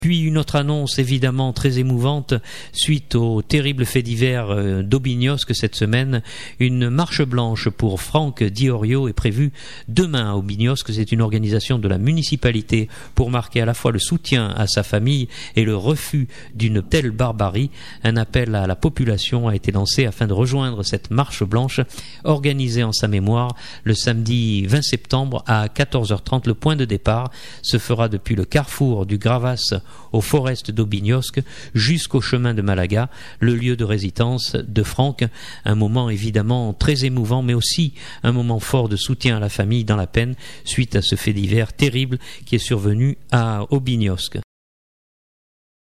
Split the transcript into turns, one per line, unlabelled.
Puis une autre annonce évidemment très émouvante suite au terrible fait divers d'Aubignosc cette semaine. Une marche blanche pour Franck Diorio est prévue demain à Aubignosc. C'est une organisation de la municipalité pour marquer à la fois le soutien à sa famille et le refus d'une telle barbarie. Un appel à la population a été lancé afin de rejoindre cette marche blanche organisée en sa mémoire le samedi 20 septembre à 14h30. Le point de départ se fera depuis le carrefour du Gravas au Forest d'Aubignosc jusqu'au chemin de Malaga, le lieu de résidence de Franck. Un moment évidemment très émouvant, mais aussi un moment fort de soutien à la famille dans la peine suite à ce fait divers terrible qui est survenu à Aubignosc.